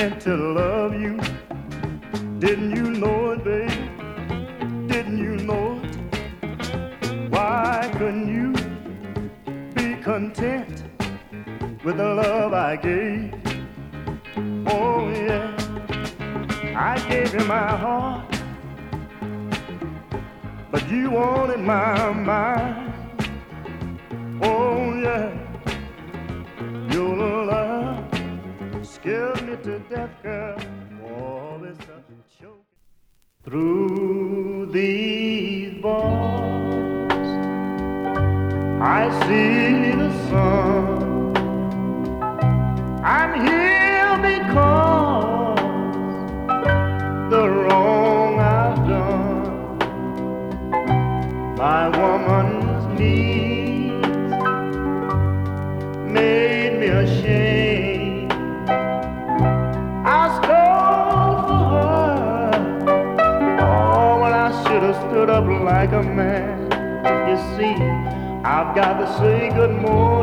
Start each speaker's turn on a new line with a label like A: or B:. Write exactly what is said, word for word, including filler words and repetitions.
A: meant to love you. Didn't you know it, baby? Didn't you know it? Why couldn't you be content with the love I gave? Oh yeah, I gave you my heart, but you wanted my mind. Oh yeah, your love scared me to death, girl. Oh, it's a choke. Through these bars, I see the sun. I'm here because the wrong I've done. My woman's needs made me ashamed. I stole for her, oh, when I should have stood up like a man. You see, I've got to say good morning